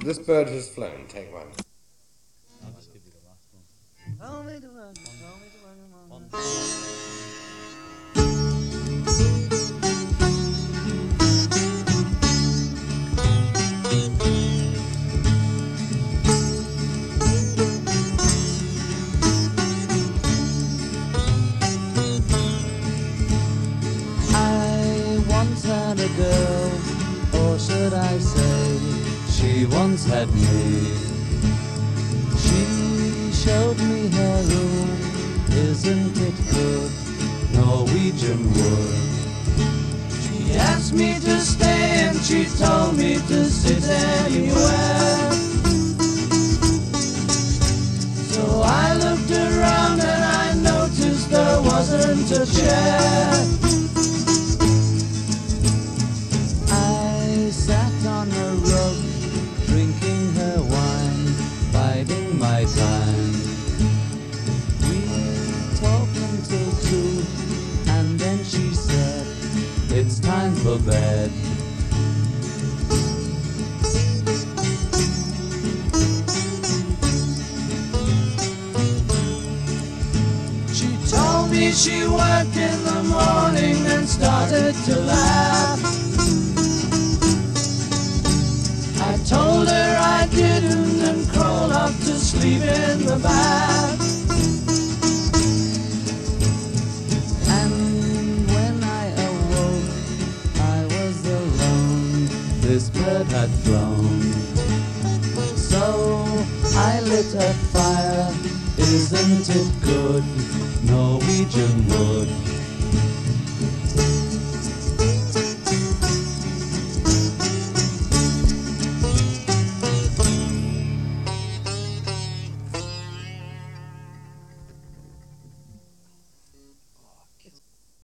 This bird has flown. Take one. I'll just give you the last one. Tell me to run, tell me to run, One. I once had a girl, or should I say, she once had me. She showed me her room, isn't it good, Norwegian wood. She asked me to stay and she told me to sit anywhere. So I looked around and I noticed there wasn't a chair. I sat on a rug, drinking her wine, biding my time. We talked until 2, and then she said, it's time for bed. She told me she worked in the morning and started to laugh. I told her I didn't and crawled up to sleep in the bath. And when I awoke, I was alone. This bird had flown. So I lit a fire. Isn't it good, Norwegian wood?